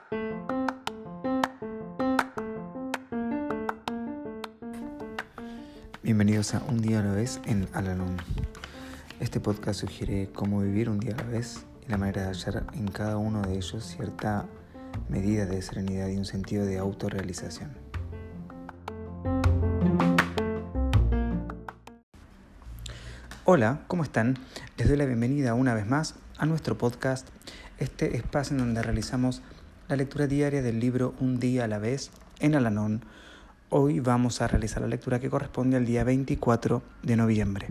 Bienvenidos a Un Día a la Vez en Al-Anon. Este podcast sugiere cómo vivir un día a la vez y la manera de hallar en cada uno de ellos cierta medida de serenidad y un sentido de autorrealización. Hola, ¿cómo están? Les doy la bienvenida una vez más a nuestro podcast, este espacio en donde realizamos la lectura diaria del libro Un Día a la Vez en Al-Anon. Hoy vamos a realizar la lectura que corresponde al día 24 de noviembre.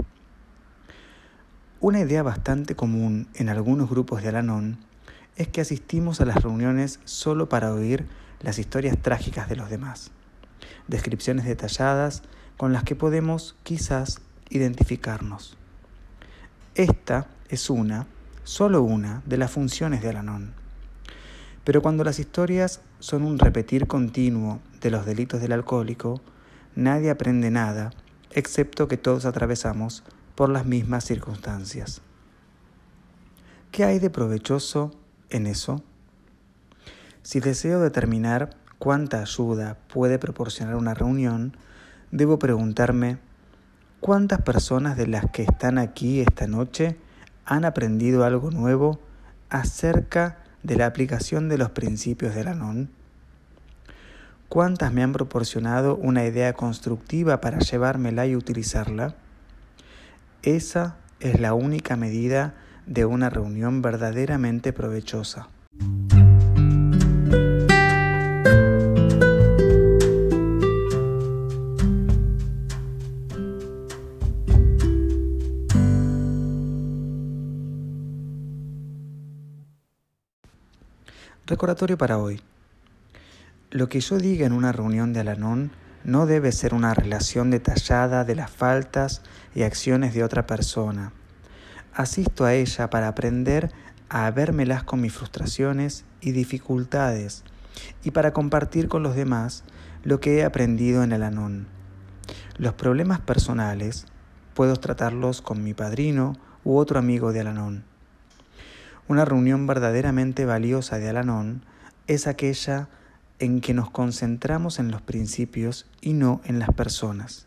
Una idea bastante común en algunos grupos de Al-Anon es que asistimos a las reuniones solo para oír las historias trágicas de los demás, descripciones detalladas con las que podemos quizás identificarnos. Esta es solo una de las funciones de Al-Anon. Pero cuando las historias son un repetir continuo de los delitos del alcohólico, nadie aprende nada, excepto que todos atravesamos por las mismas circunstancias. ¿Qué hay de provechoso en eso? Si deseo determinar cuánta ayuda puede proporcionar una reunión, debo preguntarme, ¿cuántas personas de las que están aquí esta noche han aprendido algo nuevo acerca de la aplicación de los principios de Al-Anon? ¿Cuántas me han proporcionado una idea constructiva para llevármela y utilizarla? Esa es la única medida de una reunión verdaderamente provechosa. Recordatorio para hoy. Lo que yo diga en una reunión de Al-Anon no debe ser una relación detallada de las faltas y acciones de otra persona. Asisto a ella para aprender a vérmelas con mis frustraciones y dificultades y para compartir con los demás lo que he aprendido en Al-Anon. Los problemas personales puedo tratarlos con mi padrino u otro amigo de Al-Anon. Una reunión verdaderamente valiosa de Al-Anon es aquella en que nos concentramos en los principios y no en las personas.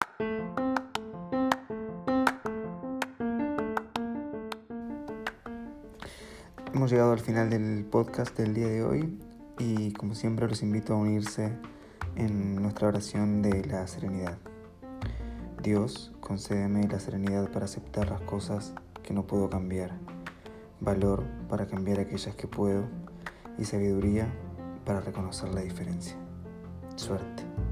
Hemos llegado al final del podcast del día de hoy y como siempre los invito a unirse en nuestra oración de la serenidad. Dios, concédeme la serenidad para aceptar las cosas que no puedo cambiar, valor para cambiar aquellas que puedo y sabiduría para reconocer la diferencia. Suerte.